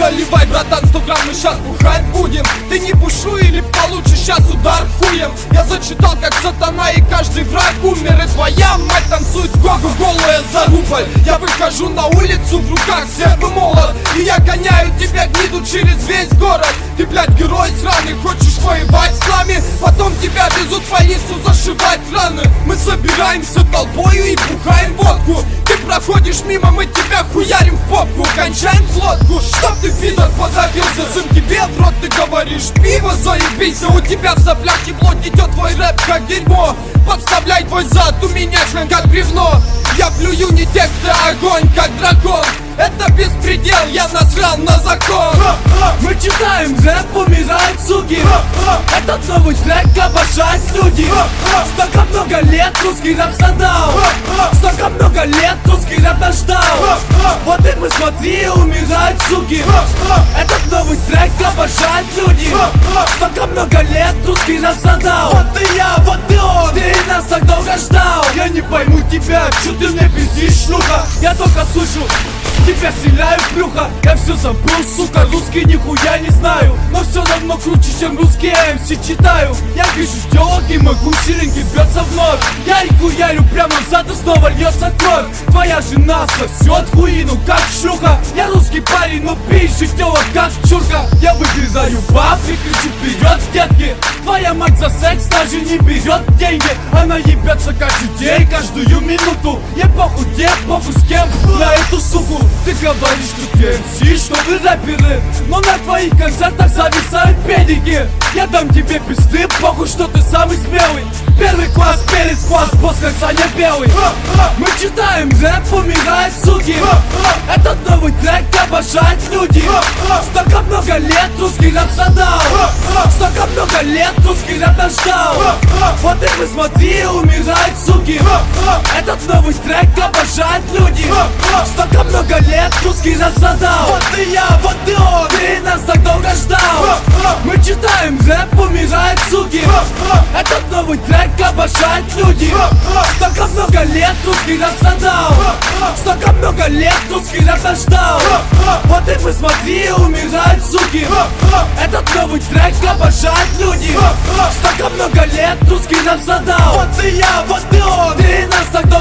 Наливай, братан, 100 грамм, мы щас бухать будем. Ты не бушуй или получишь щас удар хуем. Я зачитал как сатана и каждый враг умер. И твоя мать танцует гогу голая за рубль. Я выхожу на улицу, в руках серый молот, и я гоняю тебя, гниду, через весь город. Ты, блядь, герой сраный, хочешь воевать с нами? Потом тебя везут в больницу зашивать раны. Мы собираемся толпою и бухаем водку. Ты проходишь мимо, мы тебя хуярим в попку. Кончаем флотку, чтоб ты, пидор, подавился. Сын тебе в рот, ты говоришь, пиво заебись. У тебя в соплях ебло, идет твой рэп как дерьмо. Подставляй твой зад, у меня член как бревно. Я плюю не тексты, а огонь как дракон. Это беспредел, я насрал на закон. Мы читаем рэп, умирают суки. Этот новый трек обожают люди. Столько много лет русский рэп задал. Столько много лет русский рэп ждал. Вот и мы, смотри, умирают суки. Этот новый трек обожают люди. Столько много лет русский рэп задал. Вот и я, вот и он. Ты нас так долго ждал. Я не пойму тебя, чё ты мне пиздишь, шлюха. Я только слышу, тебя стреляю в брюхо. Я все забыл, сука, русский нихуя не знаю. Но все равно круче, чем русский MC читаю. Я вижу телок и могу силенький бьется вновь. Я их хуярю прямо в зад и снова льется кровь. Твоя жена сосет хуину, как шлюха. Я русский парень, но пишет телок, как чурка. Я выгрызаю баб и кричу вперед, детки. Твоя мать за секс даже не берет деньги. Она ебется каждый день, каждую минуту. Я похуй где, похуй с кем, на эту суку. Ты говоришь, что ты МС, что вы рэперы, но на твоих концертах зависают педики. Я дам тебе пизды, похуй, что ты самый смелый. Первый класс, перец класс, босс как Саня Белый. Мы читаем рэп, умирают суки. Этот новый трек обожают люди. Столько много лет русский рэп задал. Столько много лет русский рэп ждал. Вот и мы, смотри, умирают суки. Этот новый трек обожают люди. Столько много лет русский рэп задал. Вот и я, вот и он. Ты нас так долго ждал. Мы читаем рэп, умирают суки. Этот новый трек обожают люди. Столько много лет русский рэп задал. Столько много лет русский рэп ждал. Вот и мы, смотри, умирают суки. Этот новый трек обожают люди. Столько много лет русский рэп задал. Вот и я, вот и он. Ты нас так